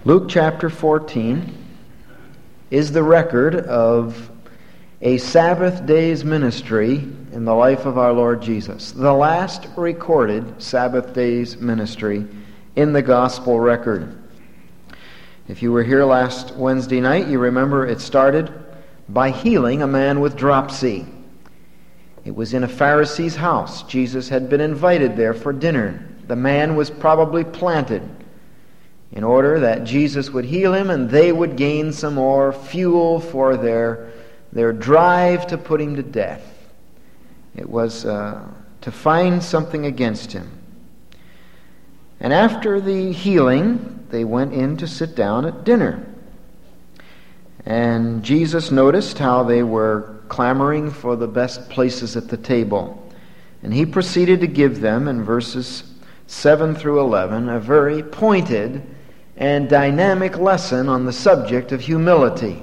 Luke chapter 14 is the record of a Sabbath day's ministry in the life of our Lord Jesus. The last recorded Sabbath day's ministry in the gospel record. If you were here last Wednesday night, you remember it started by healing a man with dropsy. It was in a Pharisee's house. Jesus had been invited there for dinner. The man was probably planted in order that Jesus would heal him and they would gain some more fuel for their drive to put him to death. It was to find something against him. And after the healing, they went in to sit down at dinner. And Jesus noticed how they were clamoring for the best places at the table. And he proceeded to give them, in verses 7 through 11, a very pointed and dynamic lesson on the subject of humility.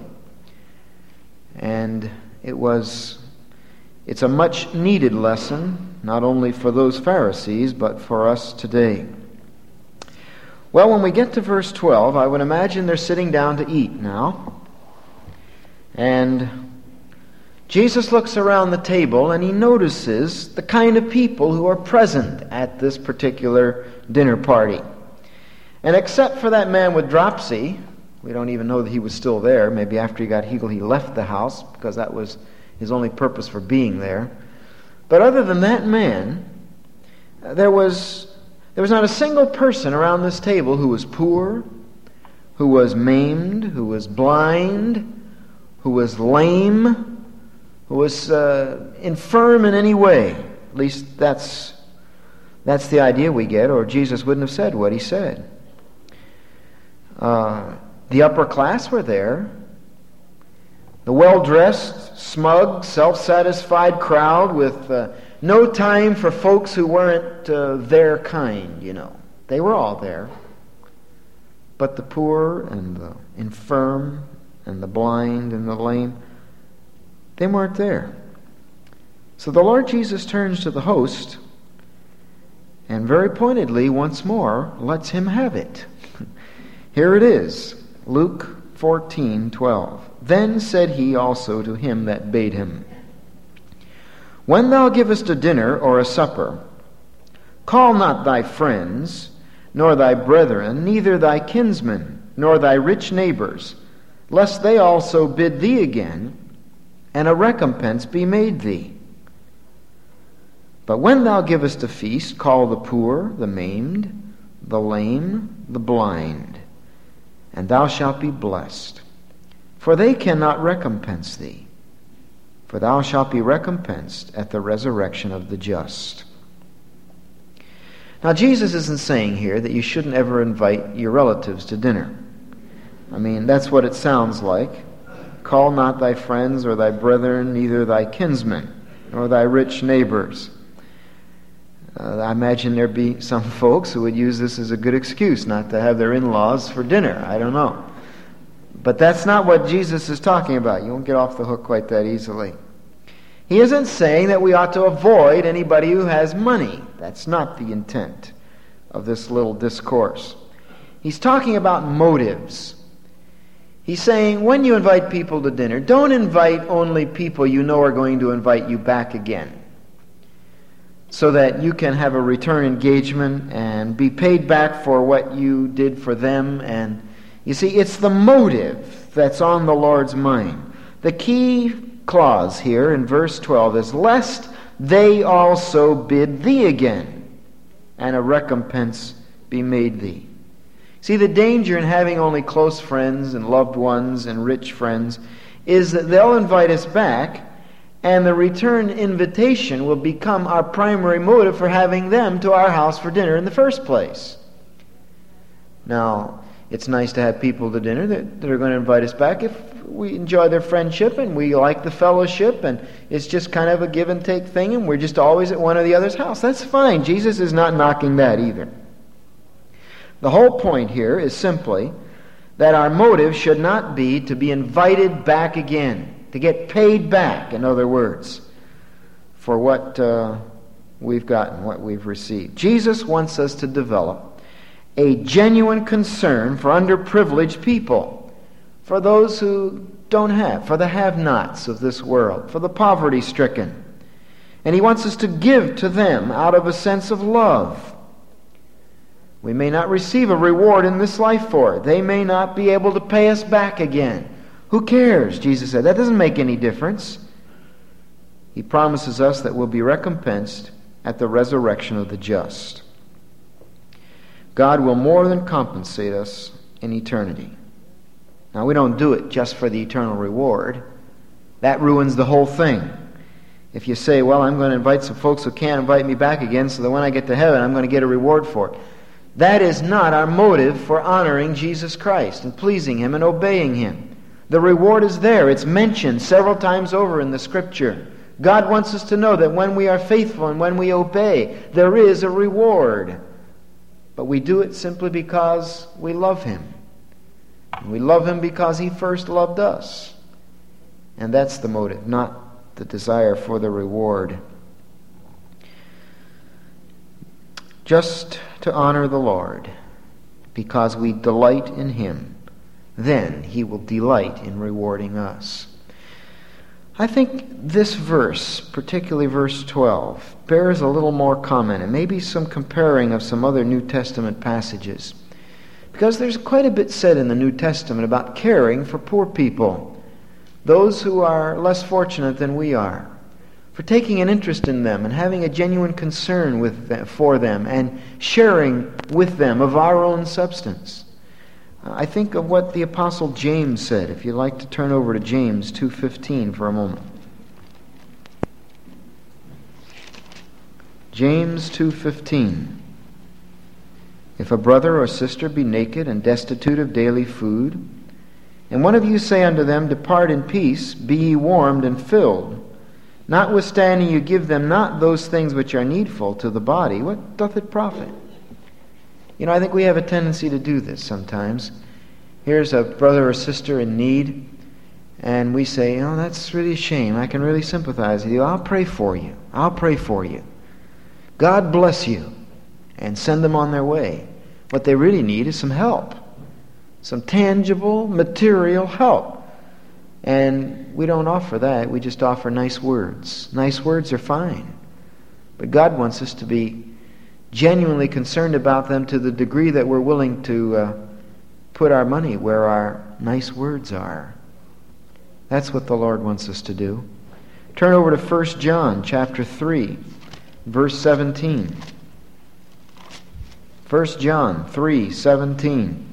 And it's a much needed lesson, not only for those Pharisees, but for us today. Well, when we get to verse 12, I would imagine they're sitting down to eat now. And Jesus looks around the table and he notices the kind of people who are present at this particular dinner party. And except for that man with dropsy, we don't even know that he was still there. Maybe after he got healed, he left the house because that was his only purpose for being there. But other than that man, there was not a single person around this table who was poor, who was maimed, who was blind, who was lame, who was infirm in any way. At least that's the idea we get, or Jesus wouldn't have said what he said. The upper class were there. The well-dressed, smug, self-satisfied crowd with no time for folks who weren't their kind, They were all there. But the poor and the infirm and the blind and the lame, they weren't there. So the Lord Jesus turns to the host and very pointedly, once more, lets him have it. Here it is, Luke 14:12. Then said he also to him that bade him, When thou givest a dinner or a supper, call not thy friends, nor thy brethren, neither thy kinsmen, nor thy rich neighbors, lest they also bid thee again, and a recompense be made thee. But when thou givest a feast, call the poor, the maimed, the lame, the blind, and thou shalt be blessed. For they cannot recompense thee, for thou shalt be recompensed at the resurrection of the just. Now, Jesus isn't saying here that you shouldn't ever invite your relatives to dinner. I mean, that's what it sounds like. Call not thy friends or thy brethren, neither thy kinsmen, nor thy rich neighbors. I imagine there'd be some folks who would use this as a good excuse not to have their in-laws for dinner. I don't know. But that's not what Jesus is talking about. You won't get off the hook quite that easily. He isn't saying that we ought to avoid anybody who has money. That's not the intent of this little discourse. He's talking about motives. He's saying when you invite people to dinner, don't invite only people you know are going to invite you back again, so that you can have a return engagement and be paid back for what you did for them. And you see, it's the motive that's on the Lord's mind. The key clause here in verse 12 is, lest they also bid thee again, and a recompense be made thee. See, the danger in having only close friends and loved ones and rich friends is that they'll invite us back, and the return invitation will become our primary motive for having them to our house for dinner in the first place. Now, it's nice to have people to dinner that are going to invite us back if we enjoy their friendship and we like the fellowship and it's just kind of a give and take thing and we're just always at one or the other's house. That's fine. Jesus is not knocking that either. The whole point here is simply that our motive should not be to be invited back again, to get paid back, in other words, for what we've gotten, what we've received. Jesus wants us to develop a genuine concern for underprivileged people, for those who don't have, for the have-nots of this world, for the poverty-stricken. And He wants us to give to them out of a sense of love. We may not receive a reward in this life for it. They may not be able to pay us back again. Who cares? Jesus said. That doesn't make any difference. He promises us that we'll be recompensed at the resurrection of the just. God will more than compensate us in eternity. Now, we don't do it just for the eternal reward. That ruins the whole thing. If you say, well, I'm going to invite some folks who can't invite me back again so that when I get to heaven I'm going to get a reward for it. That is not our motive for honoring Jesus Christ and pleasing Him and obeying Him. The reward is there. It's mentioned several times over in the Scripture. God wants us to know that when we are faithful and when we obey, there is a reward. But we do it simply because we love Him. We love Him because He first loved us. And that's the motive, not the desire for the reward. Just to honor the Lord, because we delight in Him, then He will delight in rewarding us. I think this verse, particularly verse 12, bears a little more comment and maybe some comparing of some other New Testament passages. Because there's quite a bit said in the New Testament about caring for poor people, those who are less fortunate than we are, for taking an interest in them and having a genuine concern for them and sharing with them of our own substance. I think of what the Apostle James said. If you'd like to turn over to James 2:15 for a moment. James 2:15. If a brother or sister be naked and destitute of daily food, and one of you say unto them, Depart in peace, be ye warmed and filled, notwithstanding you give them not those things which are needful to the body, what doth it profit? You know, I think we have a tendency to do this sometimes. Here's a brother or sister in need, and we say, that's really a shame. I can really sympathize with you. I'll pray for you. I'll pray for you. God bless you. And send them on their way. What they really need is some help. Some tangible, material help. And we don't offer that. We just offer nice words. Nice words are fine. But God wants us to be genuinely concerned about them to the degree that we're willing to put our money where our nice words are. That's what the Lord wants us to do. Turn over to 1 John chapter 3, verse 17. 1 John 3:17.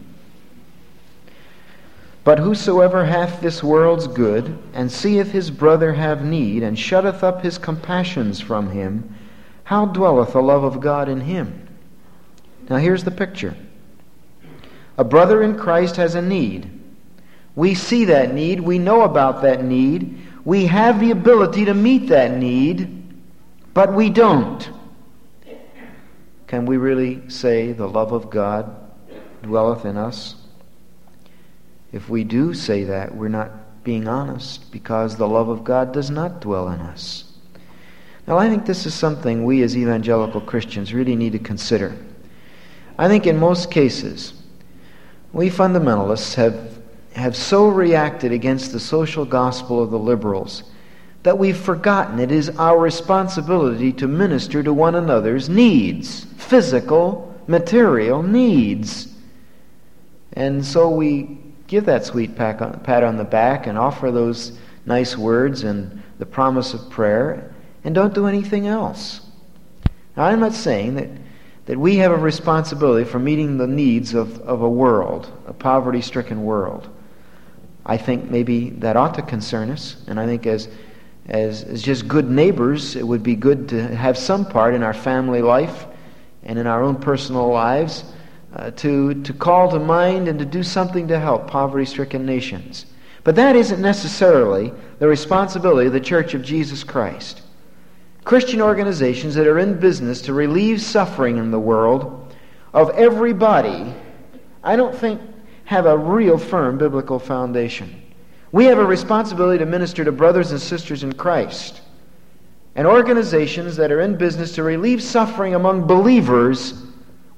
But whosoever hath this world's good, and seeth his brother have need, and shutteth up his compassions from him, how dwelleth the love of God in him? Now here's the picture. A brother in Christ has a need. We see that need. We know about that need. We have the ability to meet that need, but we don't. Can we really say the love of God dwelleth in us? If we do say that, we're not being honest, because the love of God does not dwell in us. Now, I think this is something we as evangelical Christians really need to consider. I think in most cases, we fundamentalists have so reacted against the social gospel of the liberals that we've forgotten it is our responsibility to minister to one another's needs, physical, material needs. And so we give that sweet pat on the back and offer those nice words and the promise of prayer and don't do anything else. Now, I'm not saying that we have a responsibility for meeting the needs of a world, a poverty-stricken world. I think maybe that ought to concern us, and I think as just good neighbors, it would be good to have some part in our family life and in our own personal lives to call to mind and to do something to help poverty-stricken nations. But that isn't necessarily the responsibility of the Church of Jesus Christ. Christian organizations that are in business to relieve suffering in the world of everybody, I don't think have a real firm biblical foundation. We have a responsibility to minister to brothers and sisters in Christ. And organizations that are in business to relieve suffering among believers,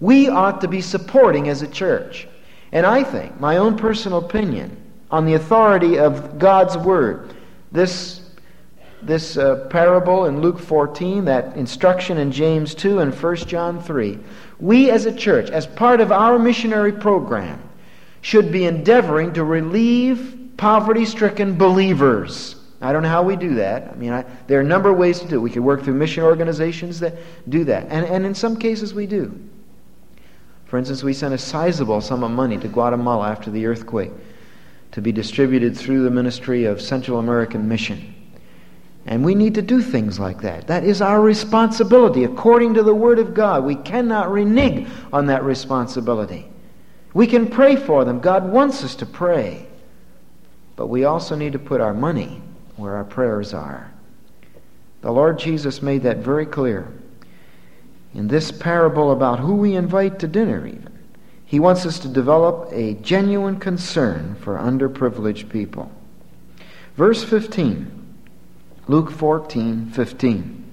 we ought to be supporting as a church. And I think, my own personal opinion, on the authority of God's Word, this parable in Luke 14, that instruction in James 2 and 1 John 3, we as a church, as part of our missionary program, should be endeavoring to relieve poverty-stricken believers. I don't know how we do that. There are a number of ways to do it. We could work through mission organizations that do that. And in some cases we do. For instance, we sent a sizable sum of money to Guatemala after the earthquake to be distributed through the Ministry of Central American Mission. And we need to do things like that. That is our responsibility according to the Word of God. We cannot renege on that responsibility. We can pray for them. God wants us to pray. But we also need to put our money where our prayers are. The Lord Jesus made that very clear in this parable about who we invite to dinner even. He wants us to develop a genuine concern for underprivileged people. Verse 15. Luke 14:15.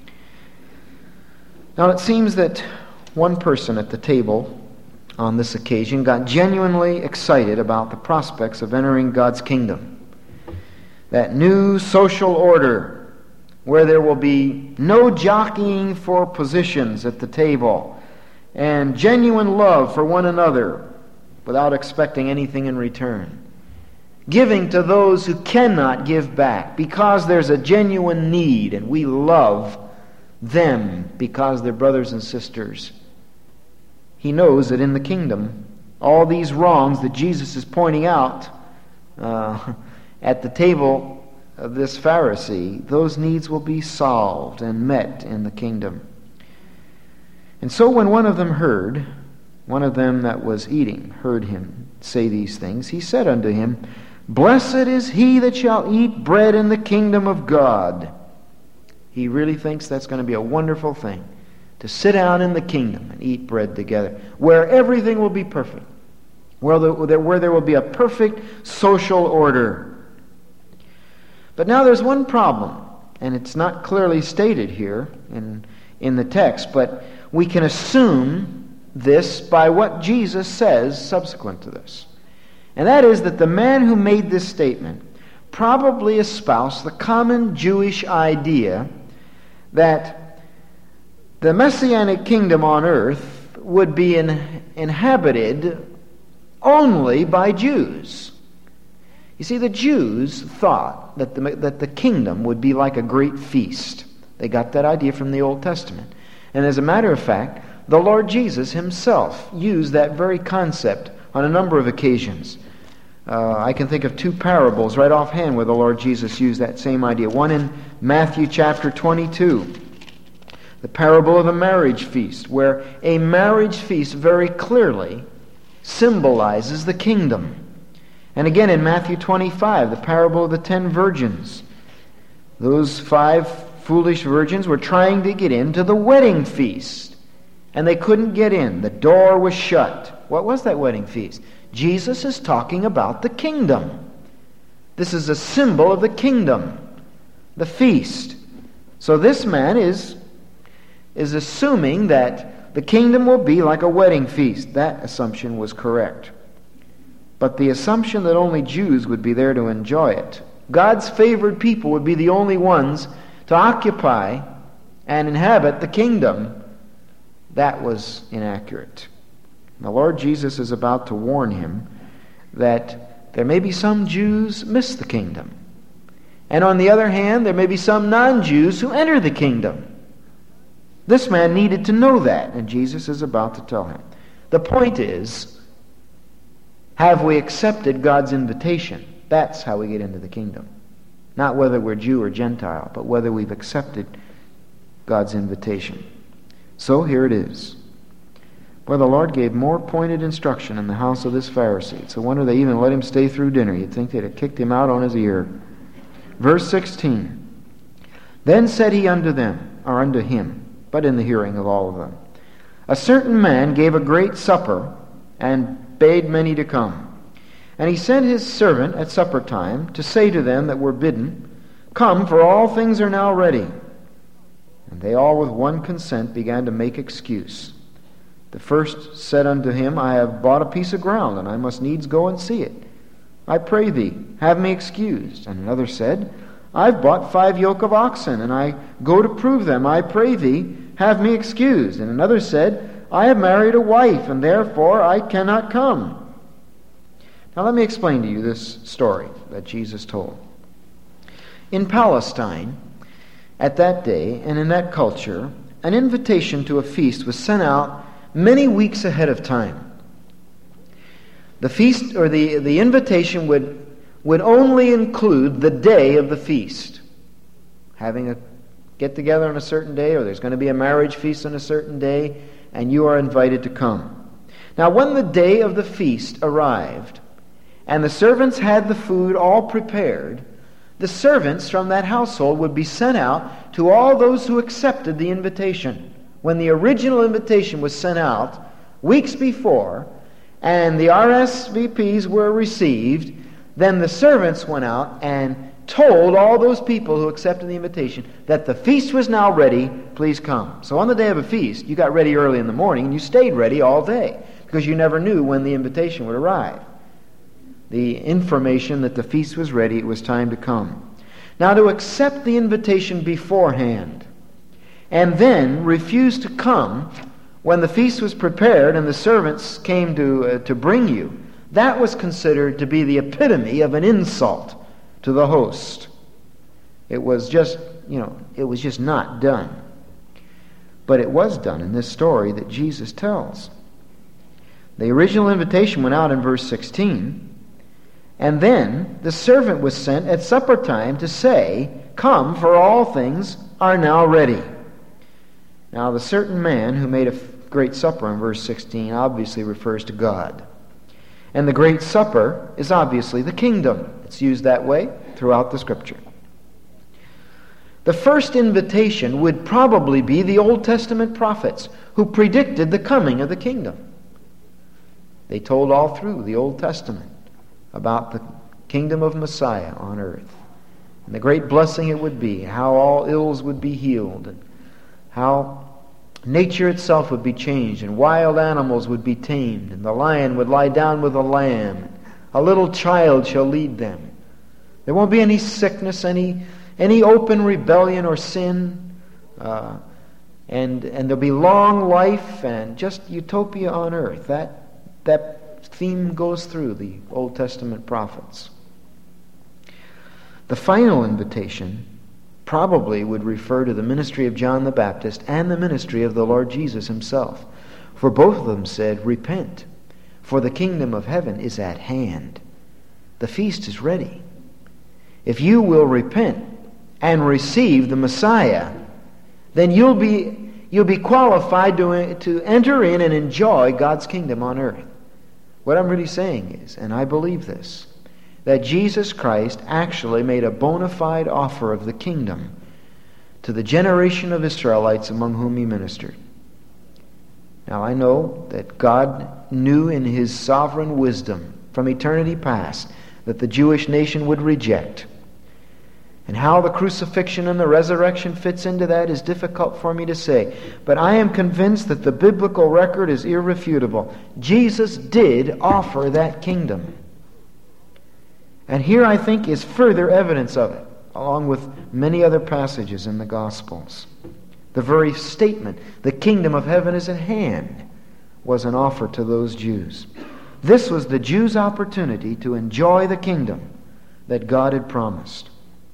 Now it seems that one person at the table on this occasion got genuinely excited about the prospects of entering God's kingdom. That new social order where there will be no jockeying for positions at the table and genuine love for one another without expecting anything in return. Giving to those who cannot give back because there's a genuine need and we love them because they're brothers and sisters. He knows that in the kingdom, all these wrongs that Jesus is pointing out at the table of this Pharisee, those needs will be solved and met in the kingdom. And so when one of them that was eating, heard him say these things, he said unto him, Blessed is he that shall eat bread in the kingdom of God. He really thinks that's going to be a wonderful thing, to sit down in the kingdom and eat bread together, where everything will be perfect, where there will be a perfect social order. But now there's one problem, and it's not clearly stated here in the text, but we can assume this by what Jesus says subsequent to this. And that is that the man who made this statement probably espoused the common Jewish idea that the Messianic kingdom on earth would be inhabited only by Jews. You see, the Jews thought that the kingdom would be like a great feast. They got that idea from the Old Testament. And as a matter of fact, the Lord Jesus himself used that very concept on a number of occasions. I can think of two parables right offhand where the Lord Jesus used that same idea. One in Matthew chapter 22, the parable of the marriage feast, where a marriage feast very clearly symbolizes the kingdom. And again in Matthew 25, the parable of the 10 virgins. Those 5 foolish virgins were trying to get into the wedding feast, and they couldn't get in. The door was shut. What was that wedding feast? Jesus is talking about the kingdom. This is a symbol of the kingdom, the feast. So this man is assuming that the kingdom will be like a wedding feast. That assumption was correct. But the assumption that only Jews would be there to enjoy it, God's favored people would be the only ones to occupy and inhabit the kingdom, that was inaccurate. The Lord Jesus is about to warn him that there may be some Jews miss the kingdom. And on the other hand, there may be some non-Jews who enter the kingdom. This man needed to know that, and Jesus is about to tell him. The point is, have we accepted God's invitation? That's how we get into the kingdom. Not whether we're Jew or Gentile, but whether we've accepted God's invitation. So here it is. Well, the Lord gave more pointed instruction in the house of this Pharisee. It's a wonder they even let him stay through dinner. You'd think they'd have kicked him out on his ear. Verse 16. Then said he unto them, or unto him, but in the hearing of all of them, A certain man gave a great supper, and bade many to come. And he sent his servant at supper time to say to them that were bidden, Come, for all things are now ready. And they all with one consent began to make excuse. The first said unto him, I have bought a piece of ground, and I must needs go and see it. I pray thee, have me excused. And another said, I've bought 5 yoke of oxen, and I go to prove them. I pray thee, have me excused. And another said, I have married a wife, and therefore I cannot come. Now let me explain to you this story that Jesus told. In Palestine, at that day, and in that culture, an invitation to a feast was sent out many weeks ahead of time. The feast, or the invitation would only include the day of the feast. Having a get-together on a certain day, or there's going to be a marriage feast on a certain day, and you are invited to come. Now, when the day of the feast arrived, and the servants had the food all prepared, the servants from that household would be sent out to all those who accepted the invitation. When the original invitation was sent out weeks before, and the RSVPs were received, then the servants went out and told all those people who accepted the invitation that the feast was now ready, please come. So on the day of a feast, you got ready early in the morning, and you stayed ready all day, because you never knew when the invitation would arrive. The information that the feast was ready, it was time to come. Now, to accept the invitation beforehand and then refuse to come when the feast was prepared and the servants came to bring you, that was considered to be the epitome of an insult to the host. It was just, it was just not done. But it was done in this story that Jesus tells. The original invitation went out in verse 16, and then the servant was sent at supper time to say, come, for all things are now ready. Now, the certain man who made a great supper in verse 16 obviously refers to God. And the great supper is obviously the kingdom. It's used that way throughout the Scripture. The first invitation would probably be the Old Testament prophets who predicted the coming of the kingdom. They told all through the Old Testament about the kingdom of Messiah on earth, and the great blessing it would be, how all ills would be healed, and how nature itself would be changed, and wild animals would be tamed, and the lion would lie down with the lamb, a little child shall lead them. There won't be any sickness, any open rebellion or sin, and there'll be long life and just utopia on earth. That theme goes through the Old Testament prophets. The final invitation probably would refer to the ministry of John the Baptist and the ministry of the Lord Jesus himself. For both of them said, repent, for the kingdom of heaven is at hand. The feast is ready. If you will repent and receive the Messiah, then you'll be qualified to enter in and enjoy God's kingdom on earth. What I'm really saying is, and I believe this, that Jesus Christ actually made a bona fide offer of the kingdom to the generation of Israelites among whom he ministered. Now, I know that God knew in his sovereign wisdom from eternity past that the Jewish nation would reject. And how the crucifixion and the resurrection fits into that is difficult for me to say. But I am convinced that the biblical record is irrefutable. Jesus did offer that kingdom. And here, I think, is further evidence of it, along with many other passages in the Gospels. The very statement, the kingdom of heaven is at hand, was an offer to those Jews. This was the Jews' opportunity to enjoy the kingdom that God had promised.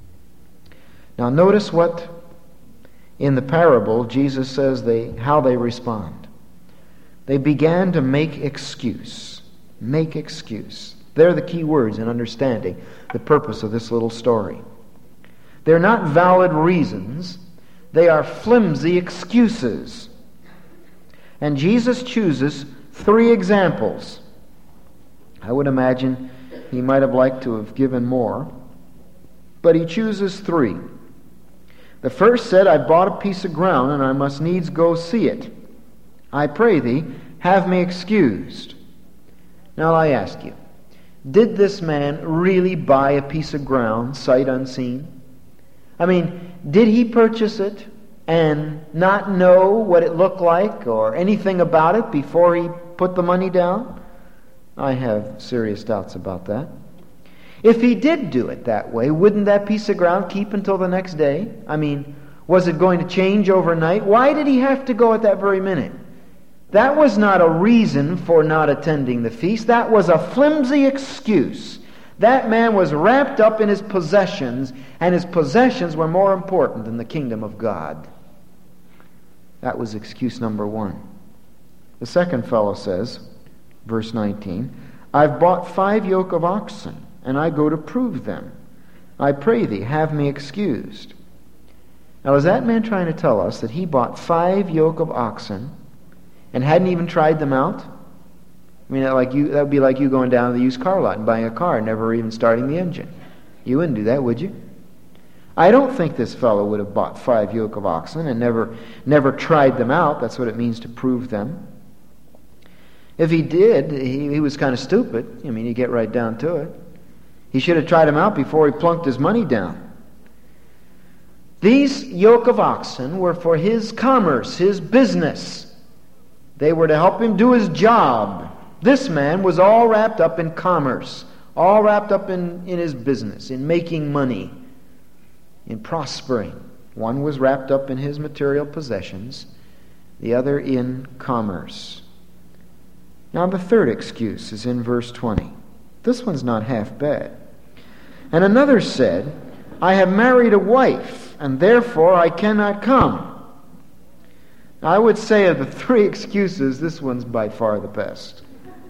Now notice what in the parable Jesus says how they respond. They began to make excuse. Make excuse. They're the key words in understanding the purpose of this little story. They're not valid reasons. They are flimsy excuses. And Jesus chooses 3 examples. I would imagine he might have liked to have given more, but he chooses 3. The first said, I bought a piece of ground, and I must needs go see it. I pray thee, have me excused. Now I ask you, did this man really buy a piece of ground, sight unseen? I mean, did he purchase it and not know what it looked like or anything about it before he put the money down? I have serious doubts about that. If he did do it that way, wouldn't that piece of ground keep until the next day? I mean, was it going to change overnight? Why did he have to go at that very minute? That was not a reason for not attending the feast. That was a flimsy excuse. That man was wrapped up in his possessions, and his possessions were more important than the kingdom of God. That was excuse number one. The second fellow says, verse 19, I've bought 5 yoke of oxen, and I go to prove them. I pray thee, have me excused. Now, is that man trying to tell us that he bought 5 yoke of oxen and hadn't even tried them out? I mean, that would be like you going down to the used car lot and buying a car and never even starting the engine. You wouldn't do that, would you? I don't think this fellow would have bought 5 yoke of oxen and never tried them out. That's what it means to prove them. If he did, he was kind of stupid. I mean, you get right down to it. He should have tried them out before he plunked his money down. These yoke of oxen were for his commerce, his business. They were to help him do his job. This man was all wrapped up in commerce, all wrapped up in his business, in making money, in prospering. One was wrapped up in his material possessions, the other in commerce. Now the third excuse is in verse 20. This one's not half bad. And another said, I have married a wife, and therefore I cannot come. Now, I would say of the 3 excuses, this one's by far the best.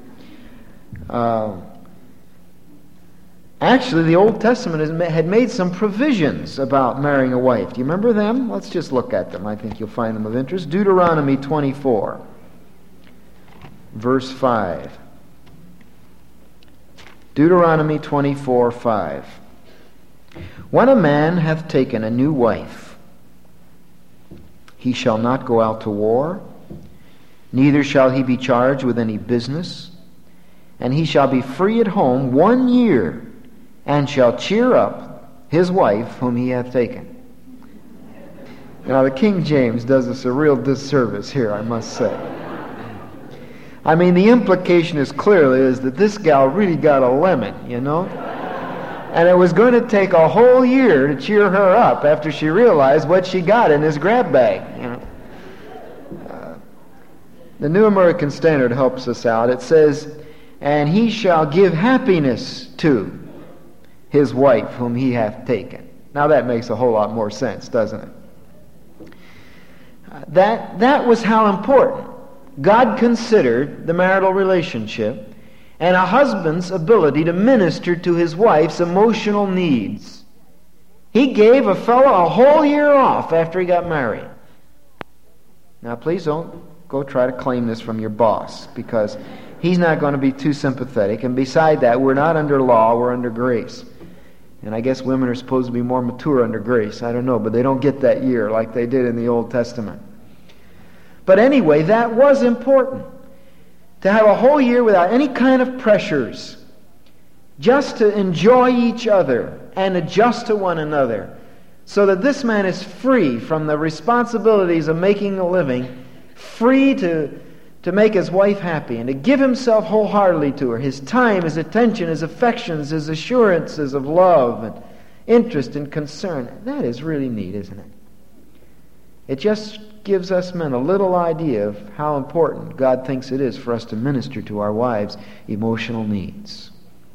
Actually, the Old Testament had made some provisions about marrying a wife. Do you remember them? Let's just look at them. I think you'll find them of interest. Deuteronomy 24, verse 5. Deuteronomy 24:5. When a man hath taken a new wife, he shall not go out to war, neither shall he be charged with any business, and he shall be free at home 1 year, and shall cheer up his wife whom he hath taken. Now the King James does us a real disservice here, I must say. I mean, the implication is clearly is that this gal really got a lemon, you know? And it was going to take a whole year to cheer her up after she realized what she got in this grab bag, you know? The New American Standard helps us out. It says, and he shall give happiness to his wife whom he hath taken. Now that makes a whole lot more sense, doesn't it? That was how important God considered the marital relationship and a husband's ability to minister to his wife's emotional needs. He gave a fellow a whole year off after he got married. Now please don't go try to claim this from your boss, because he's not going to be too sympathetic. And beside that, we're not under law, we're under grace. And I guess women are supposed to be more mature under grace. I don't know, but they don't get that year like they did in the Old Testament. But anyway, that was important. To have a whole year without any kind of pressures. Just to enjoy each other and adjust to one another. So that this man is free from the responsibilities of making a living. Free to make his wife happy and to give himself wholeheartedly to her. His time, his attention, his affections, his assurances of love and interest and concern. That is really neat, isn't it? It just gives us men a little idea of how important God thinks it is for us to minister to our wives' emotional needs.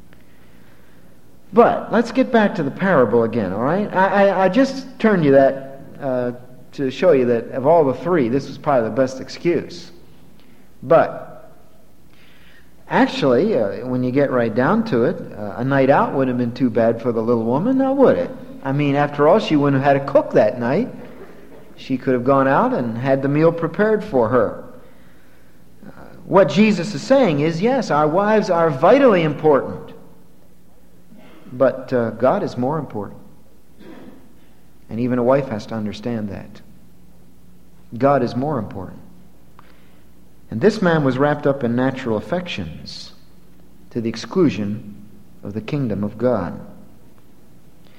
But let's get back to the parable again, all right? I just turned you that to show you that of all the 3, this was probably the best excuse. But actually, when you get right down to it, a night out wouldn't have been too bad for the little woman, now would it? I mean, after all, she wouldn't have had to cook that night. She could have gone out and had the meal prepared for her. What Jesus is saying is, yes, our wives are vitally important, but God is more important. And even a wife has to understand that. God is more important. And this man was wrapped up in natural affections to the exclusion of the kingdom of God.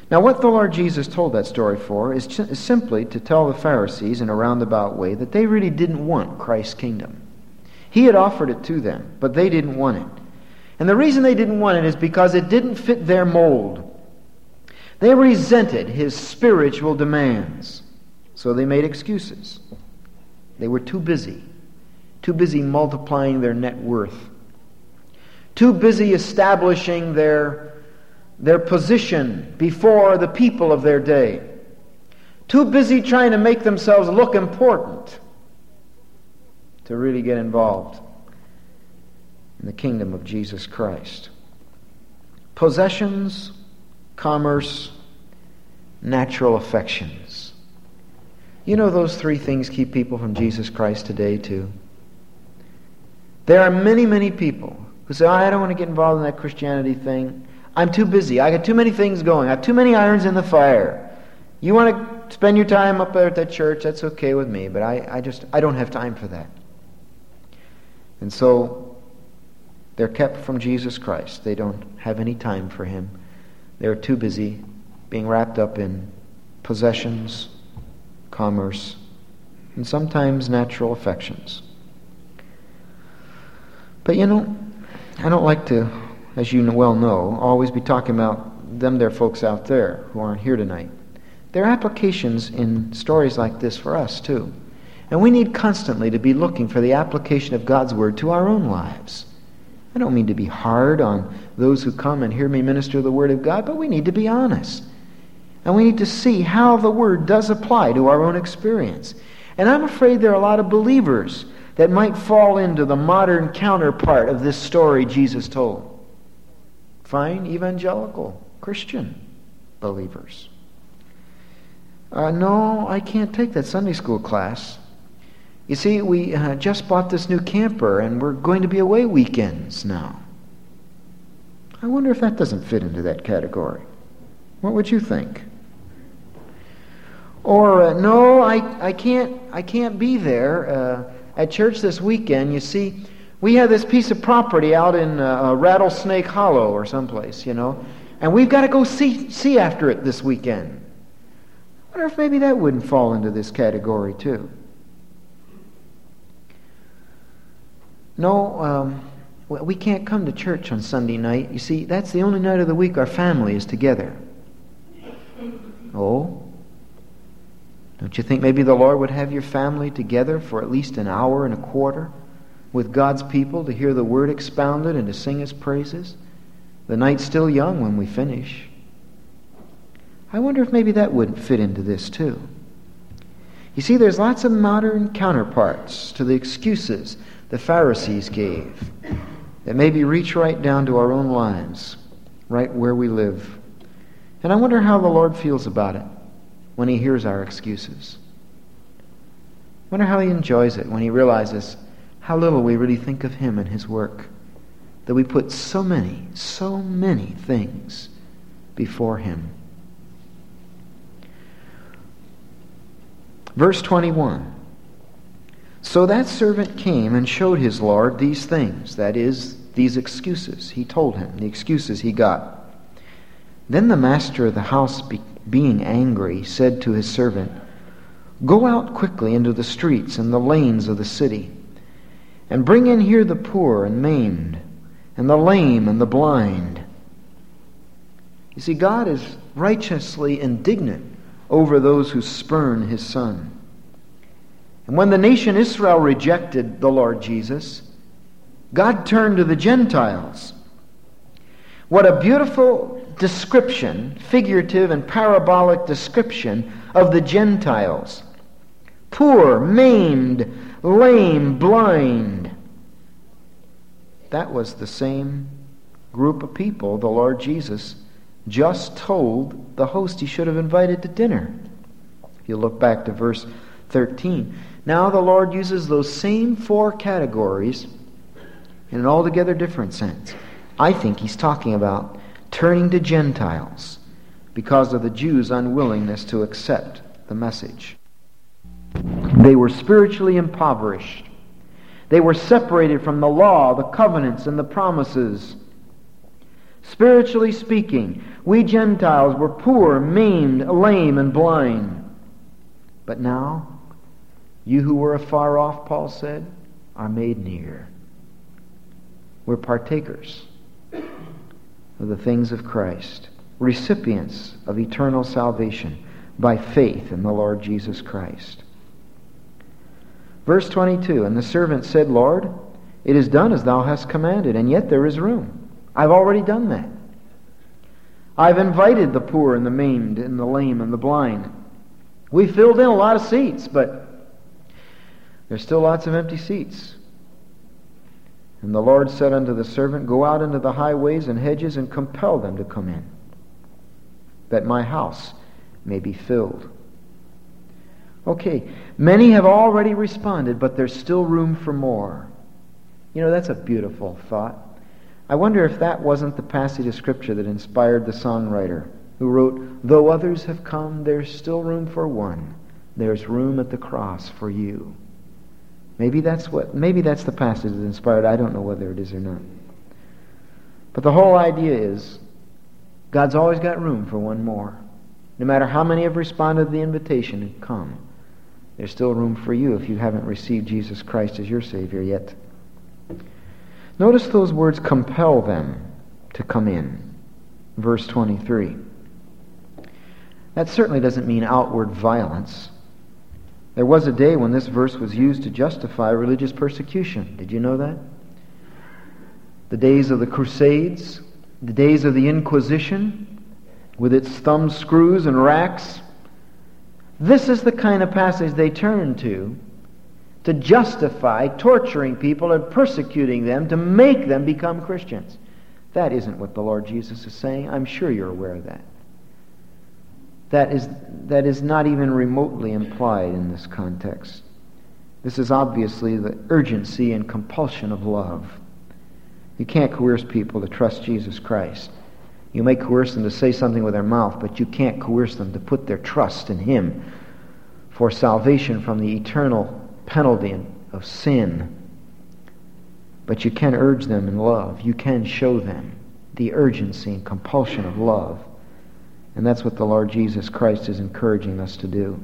Now, what the Lord Jesus told that story for is simply to tell the Pharisees in a roundabout way that they really didn't want Christ's kingdom. He had offered it to them, but they didn't want it. And the reason they didn't want it is because it didn't fit their mold. They resented His spiritual demands, so they made excuses. They were too busy multiplying their net worth, too busy establishing their position before the people of their day, too busy trying to make themselves look important to really get involved in the kingdom of Jesus Christ. Possessions, commerce, natural affections. You know those three things keep people from Jesus Christ today too. There are many, many people who say, I don't want to get involved in that Christianity thing. I'm too busy. I got too many things going. I have too many irons in the fire. You want to spend your time up there at that church, that's okay with me, but I don't have time for that. And so they're kept from Jesus Christ. They don't have any time for Him. They're too busy being wrapped up in possessions, commerce, and sometimes natural affections. But I don't like to, as you well know, always be talking about them there folks out there who aren't here tonight. There are applications in stories like this for us too. And we need constantly to be looking for the application of God's Word to our own lives. I don't mean to be hard on those who come and hear me minister the Word of God, but we need to be honest. And we need to see how the Word does apply to our own experience. And I'm afraid there are a lot of believers that might fall into the modern counterpart of this story Jesus told. Fine evangelical Christian believers. No, I can't take that Sunday school class. You see, we just bought this new camper and we're going to be away weekends now. I wonder if that doesn't fit into that category. What would you think? Or, no, I can't be there at church this weekend. You see, we have this piece of property out in Rattlesnake Hollow or someplace, and we've got to go see after it this weekend. I wonder if maybe that wouldn't fall into this category too. No, we can't come to church on Sunday night. You see, that's the only night of the week our family is together. Oh? Don't you think maybe the Lord would have your family together for at least an hour and a quarter with God's people to hear the Word expounded and to sing His praises? The night's still young when we finish. I wonder if maybe that wouldn't fit into this too. You see, there's lots of modern counterparts to the excuses the Pharisees gave that maybe reach right down to our own lives, right where we live. And I wonder how the Lord feels about it when He hears our excuses. I wonder how He enjoys it when He realizes how little we really think of Him and His work, that we put so many things before Him. Verse 21. So that servant came and showed his Lord these things, that is, these excuses. He told him the excuses he got. Then the master of the house, being angry, said to his servant, Go out quickly into the streets and the lanes of the city, and bring in here the poor and maimed, and the lame and the blind. You see, God is righteously indignant over those who spurn His Son. And when the nation Israel rejected the Lord Jesus, God turned to the Gentiles. What a beautiful description, figurative and parabolic description of the Gentiles. Poor, maimed, lame, blind. That was the same group of people the Lord Jesus just told the host He should have invited to dinner. If you look back to verse 13. Now the Lord uses those same four categories in an altogether different sense. I think He's talking about turning to Gentiles because of the Jews' unwillingness to accept the message. They were spiritually impoverished. They were separated from the law, the covenants, and the promises. Spiritually speaking, we Gentiles were poor, maimed, lame, and blind. But now, you who were afar off, Paul said, are made near. We're partakers of the things of Christ, recipients of eternal salvation by faith in the Lord Jesus Christ. Verse 22, and the servant said, Lord, it is done as thou hast commanded, and yet there is room. I've already done that. I've invited the poor and the maimed and the lame and the blind. We filled in a lot of seats, but there's still lots of empty seats. And the Lord said unto the servant, Go out into the highways and hedges and compel them to come in, that my house may be filled. Okay, many have already responded, but there's still room for more. You know, that's a beautiful thought. I wonder if that wasn't the passage of Scripture that inspired the songwriter who wrote, Though others have come, there's still room for one. There's room at the cross for you. Maybe that's the passage that inspired. I don't know whether it is or not. But the whole idea is God's always got room for one more. No matter how many have responded to the invitation and come, there's still room for you if you haven't received Jesus Christ as your Savior yet. Notice those words, compel them to come in. Verse 23. That certainly doesn't mean outward violence. There was a day when this verse was used to justify religious persecution. Did you know that? The days of the Crusades, the days of the Inquisition, with its thumb screws and racks. This is the kind of passage they turn to justify torturing people and persecuting them, to make them become Christians. That isn't what the Lord Jesus is saying. I'm sure you're aware of that. That is not even remotely implied in this context. This is obviously the urgency and compulsion of love. You can't coerce people to trust Jesus Christ. You may coerce them to say something with their mouth, but you can't coerce them to put their trust in Him for salvation from the eternal penalty of sin. But you can urge them in love. You can show them the urgency and compulsion of love. And that's what the Lord Jesus Christ is encouraging us to do.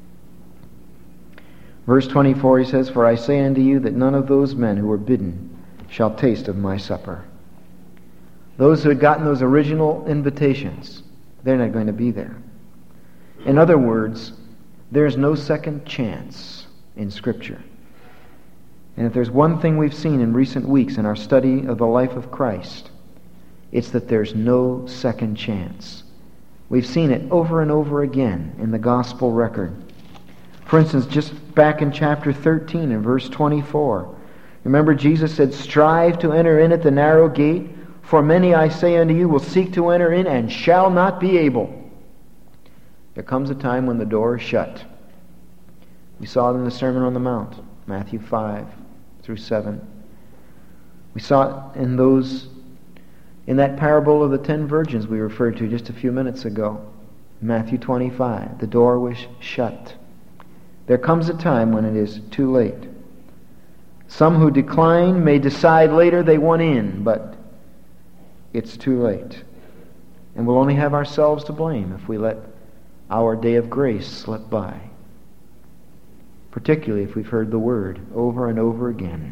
Verse 24, he says, For I say unto you that none of those men who were bidden shall taste of my supper. Those who had gotten those original invitations, they're not going to be there. In other words, there's no second chance in Scripture. And if there's one thing we've seen in recent weeks in our study of the life of Christ, it's that there's no second chance. We've seen it over and over again in the gospel record. For instance, just back in chapter 13 and verse 24, remember Jesus said, Strive to enter in at the narrow gate, for many, I say unto you, will seek to enter in and shall not be able. There comes a time when the door is shut. We saw it in the Sermon on the Mount, Matthew 5 through 7. We saw it in that parable of the 10 virgins we referred to just a few minutes ago. Matthew 25, the door was shut. There comes a time when it is too late. Some who decline may decide later they want in, but it's too late. And we'll only have ourselves to blame if we let our day of grace slip by. Particularly if we've heard the word over and over again.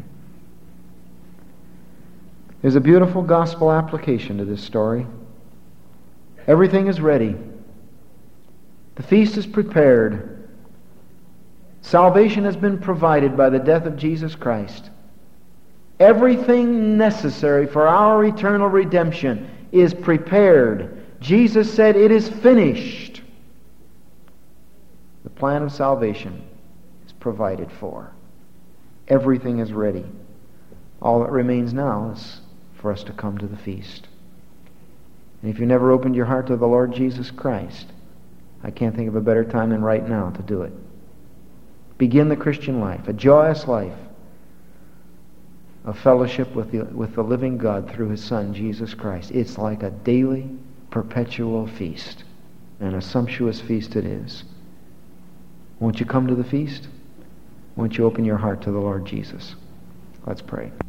There's a beautiful gospel application to this story. Everything is ready. The feast is prepared. Salvation has been provided by the death of Jesus Christ. Everything necessary for our eternal redemption is prepared. Jesus said, It is finished. The plan of salvation provided for. Everything is ready. All that remains now is for us to come to the feast. And if you never opened your heart to the Lord Jesus Christ, I can't think of a better time than right now to do it. Begin the Christian life, a joyous life of fellowship with the living God through His Son, Jesus Christ. It's like a daily, perpetual feast, and a sumptuous feast it is. Won't you come to the feast? Won't you open your heart to the Lord Jesus? Let's pray.